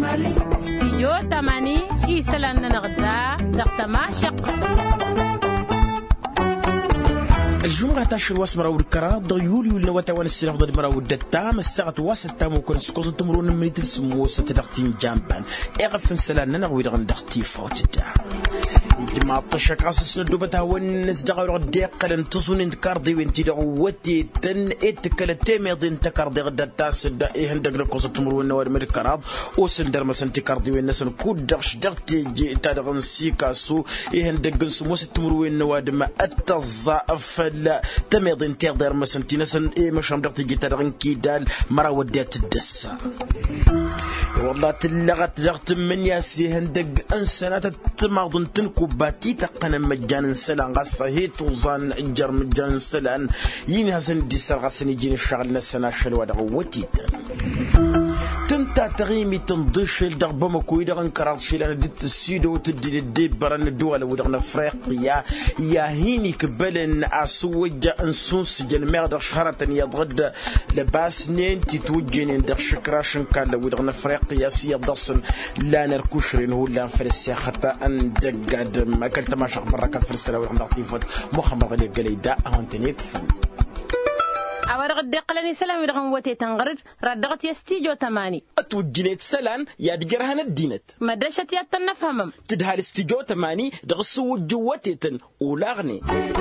استيجو تماني إيسلان نغدا دقتما شق الجمعة تاشر واسمرا والكراب ضو يوليو النواتوان السلاح ضد مرا ودتا مساقت واسطة ممكن سكوز تمرون من تلسمو ستدقتين جامبان اغفن سلان نغوي دغن دقتي فوتدا جماعة الشك عصص ندوبتها والناس دغوا الدقة لن تصون انتكاردي وانتي دعوتي تن اتكال تيميض انتكاردي غدا تاسد ايهن دغن قوصة تمرون نوار من الكراب وسندر مسا انتكاردي والناس نكود دغش دغتي جي تادغن سيكاسو ايهن دغن سموس تمرون نوار ما التظائف لا تميض انتيغدر مسا تنسن اي مشام دغتي جي تادغن كيدال مرا وديات الدسا والله تلغت لغت من ياسي هندق انسانات تماضن تنكوباتي تقنا مجانا سلان غصة هي توزان اجر مجانا سلان يني هسن دي سر غصن يجيني الشغل نسنا شلوى دغوتي تنتا تغيمي تنضيش الدغبة مكوي دغن كرارشي لنا ديت السيدو وتدي الديب بران الدول ودغن افريقيا يا هيني كبلن عسوج انسوس جن مغدر شهرة يضغد لباس نين تتوجين دغ شكراشن كان لو دغن افريقيا سي ضصن لا نركوشرين هو لا فرسيا خطا ان دقاد ما كنت ما شق بركه فرسلا ودغن لطيفه محمد غلي قليدا هونتنيك أورغ الدقلني سلام يدغن وتي تنغرد ردغت يستيجو تماني أتوجينيت سلان يا دقرهن الدينت مدرشة يتنفهمم تدهال استيجو تماني دغسو جوتيتن ولاغني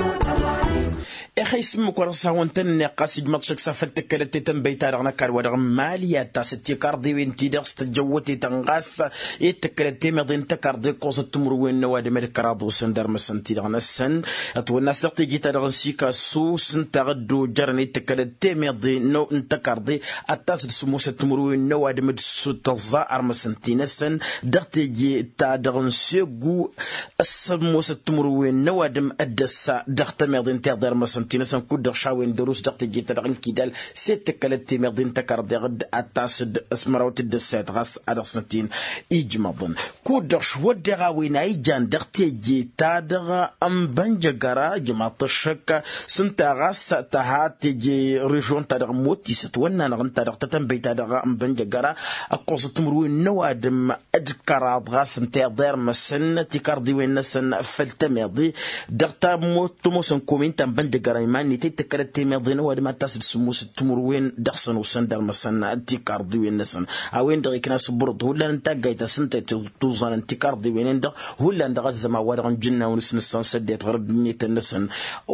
اخي اسمك ورسها وانتن قاسي مطشك سافلتك كالتي تنبيتا رغنا كار ودغن ماليا تاستي كاردي وانتي دغست جوتي تنغاس يتكالتي مضين تكاردي قوصة تمروين نوادي ملكرادو سندر مسنتي دغن السن اتو الناس لقتي جيتا دغن سيكا سو سنتغدو جرني تكالتي مضين نو انتكاردي التاسد سموسة تمروين نوادي مدسو تظاهر مسنتي نسن دغتي جيتا دغن سيقو السموسة تمروين نوادي الدسا دغتا مضين تغدر مسنتين سن كود شاوين دروس دقت جيت دغن كيدال ست كلت مردين تكرد غد اتاسد اسمروت الدسات غاس ادسنتين اجمضن كود شو دغاوين اي جان دقت جيت دغ ام بنجغرا جماعه الشك سنت غاس تهات جي ريجون تدغ موتي ستونا نغن تدغ تنبيت دغ ام بنجغرا اقوس تمروين نوادم ادكراد غاس انت دير مسن تكردي وين سن فلتمضي دغتا موت موسن كومين بندقر إيماني تتكرت تيمضين وادما تاسد سموس التمروين دخسن وسندر مسن انتكاردي وين نسن اوين دغ كناس برد هولا انت جايتا سنت توزان انتكاردي وين ند هولا ند غزما وادغن جنة ونسن السن سديت غرب نيت النسن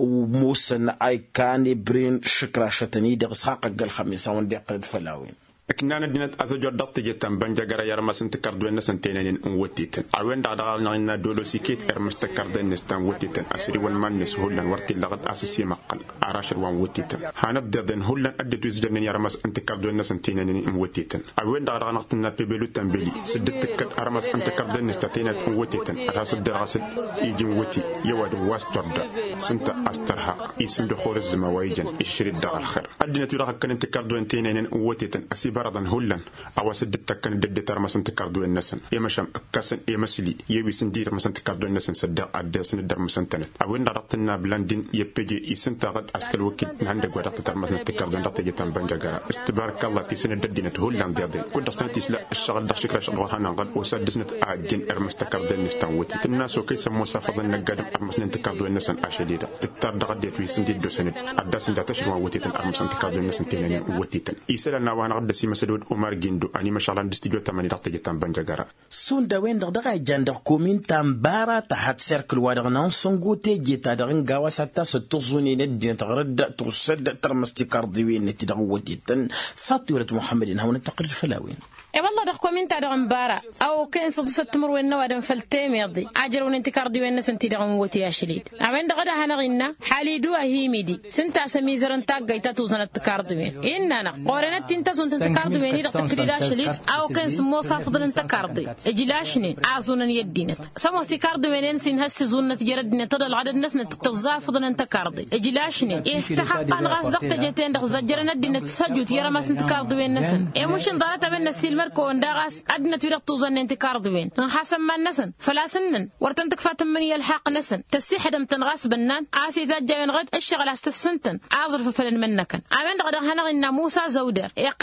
وموسن اي كان برين شكرا شتني دغ ساق الخميس وندي قرد فلاوين كنا ندينت أزوجر ضغط جتًا بنجاجر يا رمس انتكرد وين سنتين وتيتن أوين دعنا إننا دولو سكيت إرمستكرد نستان وتيتن أسري والمانس هولن ورتي لغد أساسي مقل عراشر وان وتيتن هنبدأ ذن هولن أدت وزجرن يا رمس انتكرد وين سنتين وتيتن أوين دعنا نقطنا ببلو تنبلي سدت تكر أرمس انتكرد نستين وتيتن أراس الدراسة يجي وتي يواد واسترد سنت أسترها اسم دخول الزموايجن الشريد دغ الخير أدينا تلاقي كان انتكرد وين تينين وتيتن أسيب برضن هولن أو سدت كان دد ترى مثلا تكردو النسن يمشم كاسن يمسلي يبي سندير مثلا تكردو النسن صدق أدرسن الدر مثلا تنت أوين رحتنا بلندن يبيجي يسن تغد أستل وكيل عندك ورحت ترى مثلا تكردو نرحت جتان بنجاجا استبارك الله تيسن الددينة هولن ديادين كنت أصلا تيسلا الشغل ده شكل شغل هنا قال وسدسنة عادين أرمس تكردو النستان وتي الناس وكيس مسافة النجار أرمس نتكردو النسن أشديدة تتر دغديت ويسنديد دوسنة أدرسن ده تشرو وتيتن أرمس نتكردو النسن تينين وتيتن يسألنا وانا قد مسدود عمر جندو اني ما شاء الله دستيجو تماني دقت جتان بنجاجرا سون دوين دغ جاندر كومين تامبارا تحت سيركل وادغنا سونغوتي جيتا دغن غواساتا ستوزوني ندي تغرد ترسد ترمستيكاردي وين تدغوتيتن فاتوره محمد هون تقرير فلاوين اي والله دخ كومين تا دغن بارا او كان صدس تمر وين وادن فلتيم يضي اجرون انت كاردي وين سنتي دغن وتي يا شليد امين دغدا هنغينا حالي دو هيميدي سنتا سميزرن تاغيتا توزن تكاردي وين اننا قرنت انت سنت تكاردي وين دغ تكريدا شليد او كان سمو صافدن انت كاردي اجلاشني عازون يدينت سمو تكاردي وين سين هس زون تجردنا تدل عدد الناس تتزافدن انت كاردي اجلاشني استحق ان غاس دغ تجتين دغ زجرنا دينت سجوت يرا ما سنت كاردي وين نسن اي مش ضلت بين السيلمر كون داغاس ادنا تريق زن انت كاردوين حسن ما نسن فلا سنن ورتنتك فاتم من يلحق نسن تسيحدم تنغاس بنان عاسي ذات جاين غد الشغل استسنتن اعذر فلن منكن امن غدا هنا موسى زودر قال ان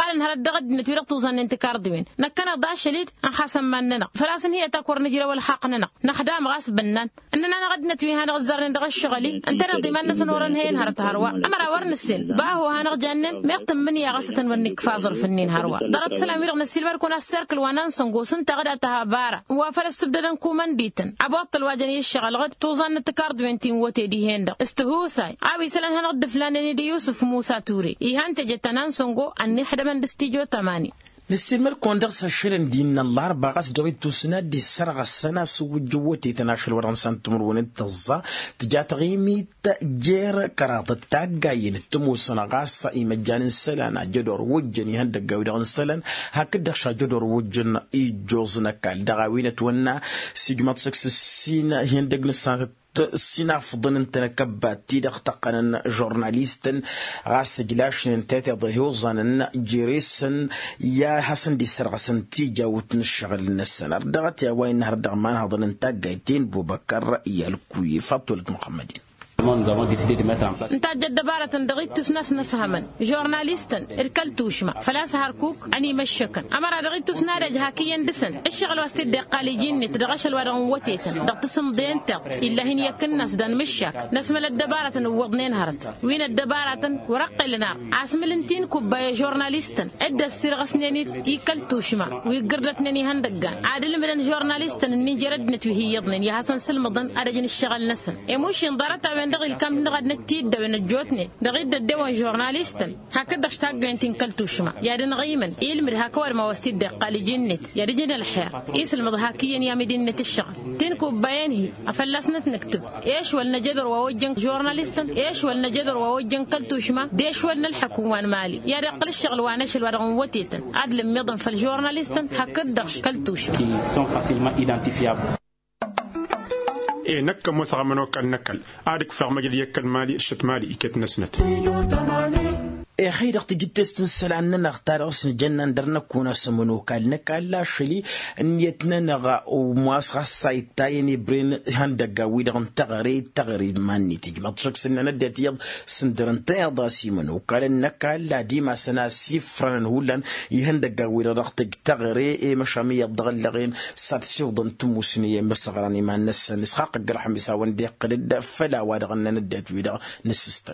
دغد نتويرق توزن انت كاردوين نكنا ضاع شليد ان خاصم مننا فلاسن هي تاكور نجري ولا حقنا نخدام غاس بنان اننا غد نتوي هنا غزرن دغ الشغلي انت نضي من نسنورن هين هرت هروا امر ورن السن باهو هنا جنن ميقتم من يا غسه ونك فازر فنين هروا درت سلام يرغن السيلفر كون السيركل وننسنغو سنت غدا تهابارا وفلس بدن كومن ديتن ابوط الواجن يشغل غد توزن تكاردوين تين وتدي هند استهوساي ابي سلان هنا غد فلان دي يوسف موسى توري يهانت جتنان سنغو اني حدا من دستيجو 8 نستمر كوندر سشلن دين الله باغاس دويت توسنا دي سرغ السنة سو جوتي تناشل ورانسان تمرون التزا تجات غيمي تأجير كرات التاقاين التمو سنغاس إيمجان السلان جدور وجن يهندق قويدان السلان هكذا شا جدور وجن إيجوزنا كالدغاوين تونا سيجمات سكس السين يهندق نسان السنة فضن تنكبات تيدخ تقنن جورناليستن غاس جلاش ننتاتي ضيوزان جيريسن يا حسن دي سرغسن تيجا وتنشغل النسان اردغت يا وين هردغ مان هضن انتاق قايتين بوبكر يا الكوي فطولة محمدين انت جد بارة دغيت تسناس نفهمن جورناليستن اركلتوشما فلاس هاركوك اني مشكن امر دغيت تسنا رجهاكيا دسن الشغل واستد قاليجين تدغش الورن وتيتن دقسم دين تقت الا هن يكن ناس دان مشاك نسمل الدبارة وضنين هرت وين الدبارة ورق لنا عاسملنتين كوبايه جورناليستن ادى السرغ سنينيت يكلتوشما ويقردتني هندقان عادل من جورناليستن اني جردنت وهي يضنين يا حسن سلمضن ارجن الشغل نسن ايموش انضرت دغيل كم نغد نتيد دوين الجوتني دغيد الدوان جورناليستن هكذا اشتاق انتين كلتوشما يا دن غيمن يلمر هكور ما وستيد قالي جنت يا رجل الحياه يسلم ضحاكيا يا مدينه الشغل تنكو بيانه افلسنت نكتب ايش ولنا جدر ووجن جورناليستن ايش ولنا جدر ووجن كلتوشما ديش ولنا الحكومه مالي يا رقل الشغل وانش الورغن وتيتن عدل ميضن في الجورناليستن هكذا كلتوشما إيه نكل مسغ منو كان نكل عارك فرمجل يكل مالي الشت مالي إكت نسنت إيه خير اختي جد تستنسل نختار أصل جنة درنا كونا سمنو كالنك على شلي نيتنا نغا وماسخ السايتايني برين هندقا ويدغن تغري ماني تيجي ما تشكس إننا نديت يض سندرن تيضا سيمنو كالنك على ديما سنا سيفرن هولن يهندقا ويدغن تغري إيه مشامي يضغن لغين سات سيوضن تموسني مسغراني ما نسا نسخاق القرح مساوان دي قرد فلا وادغن نديت ويدغن نسستن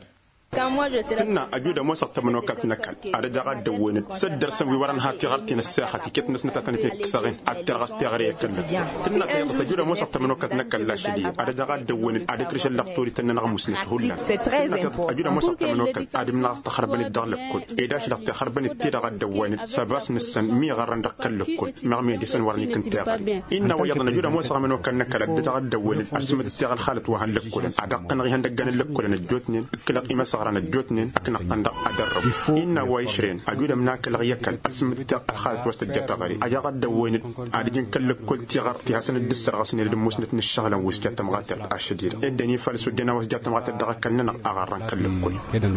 تنا أجود موسى تمنو كات نكال أرجع الدوين سدر سوي ورن هاتي غرتين الساحة كت نسنة تنتك سغين أترغ تغري كلمة تنا أجود موسى تمنو كات نكال لا شديد أرجع الدوين أدكرش اللقطوري تنا مسلم هولا أجود موسى تمنو كات أدمنا تخربني الدار لكل إداش لق تخربني التيرغ الدوين سباس نسن مي غرن دقل لكل مرمي ديسن ورني كنت إن ويضنا أجود موسى تمنو كات نكال أرجع الدوين أرسمت التيرغ الخالد وهن لكل أدقنا غيهن دقن لكل نجوتني كلا قيمة صغرنا الجوتنين أكنا قندق أدرب إن ويشرين أجود مناك الغيكل أسمت الخالد وسط الجتغري أجا دوين أرجين كل تيغر تهسن الدسر غسني للمسنة الشغلة وسجت مغاتر أشديد إدني فلس ودنا وسجت مغاتر دغكلنا أغرن كل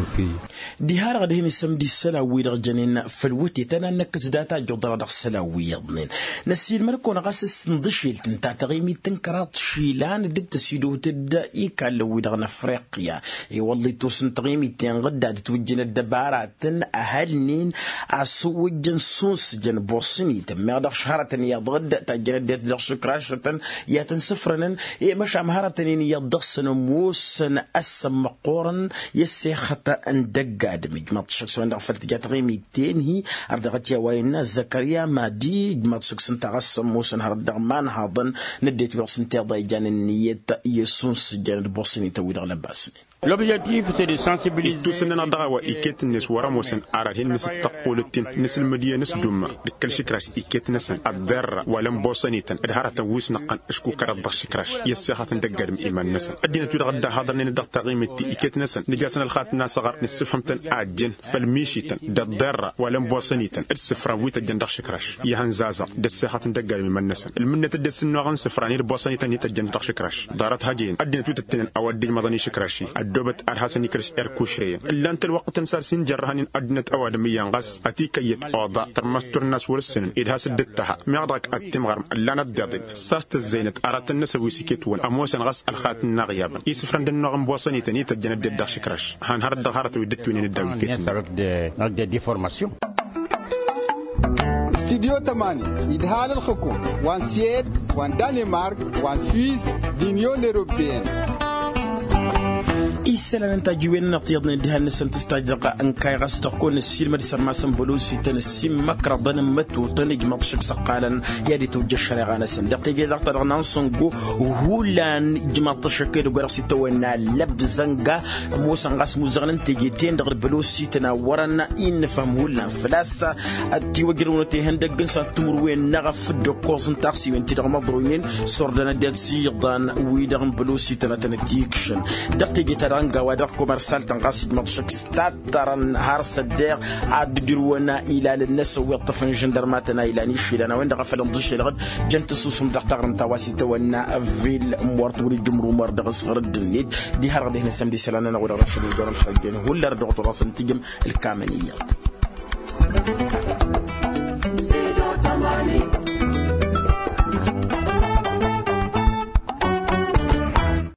دي هار غدين اسم دي السلاوي رجنين فالوتي تنا نكس داتا جدرا دغ السلاوي يضنين نسيل مركون غاسس ندشيل تنتا تغيمي تنكرات شيلان دد سيدو تدا يكالوي دغ افريقيا اي والله توسن تغيمي تنغدا توجن الدبارات اهلنين اسوجن سوس جن بوسني تم دغ شهرة يضغد تجن ديت دغ شكراشة يا تنسفرن اي مش مهارتين يضغسن موسن اسم مقورن يسي خطا ان دقاد مجمع الشخص وين غفلت جات غيمي تنهي اردغت يا وين زكريا مادي جمع الشخص انت غصم موسن هردغ مان هاضن نديت بوسن تيضا جان النية يسونس جان بوسني تويد على باسني. L'objectif c'est de sensibiliser. Tout ce n'est pas iket nes wara mosen arahin nes taqulutin nes almadiya nes duma dikal shikrash iket nesen adarra walam bosanitan adharata wisnaqan ashku karad dak shikrash yasahatan daggadm iman nesen adina tu dagda hadar nin dak taqimati iket nesen nijasan alkhatna sagar nisfhamtan ajin falmishitan dadarra walam bosanitan السفران ويت الجندق شكراش يهنزازا دسخات دقال من نسن المنة تدس النوغن سفرانير بوصانيتا نيت الجندق شكراش دارت هاجين أدين تويت التنين أو أدين مضاني شكراشي الدوبت أرحاسني كرش إركوشريا إلا أنت الوقت نسارسين جرهان أدنت أوادمي ينغس أتيكيت أوضاء ترمستر الناس ورسن إدها سدتها ميغراك أتمغرم ألا ندادين ساست الزينت أرات الناس ويسيكيتون أموسن غس الخات النغيابا يسفران دنوغن بوصانيتا نيت الجندق شكراش هان هرد غارت ويدتوين الداوي كيتن استوديو 8 إدهال الحكوم وان سويد وان دنمارك وان سويس دينيون أوروبيين إسلا أنت جوين نطيضنا دهان نسن تستاجق أنكاي غستقون السيلمة سرماسن بلوسي تنسيم مكربنا متو تنج مطشك سقالا يدي توجه الشريعة نسن دقيقة دكتور نانسونغو هولان جماعة الشكل وقرصي تونا لبزنجا موسنغاس موزغلن تجيتين دغر بلوسي تناورنا إن فهم هولان فلاسة أتي وجرون تهند جنس تمروين نغف دكوسن تاكسي وين تدغ مضروين صردنا ديال سيضان ويدغن بلوسي تنتنكشن دقيقة رانغا ودق كوميرسال تنقاسد مطشك ستاترن هارس الدير عاد ديرونا الى الناس ويطفن جندرماتنا الى نيشيلنا وين دغ فلن ضش الغد جنت سوسم دقترن تواسي تونا فيل مورت ولي جمرو مر دغ صغر الدنيد دي هر غدي نسم دي سلانا نغور رشد دور الخجين هو اللي ردو راس تجم الكامنيات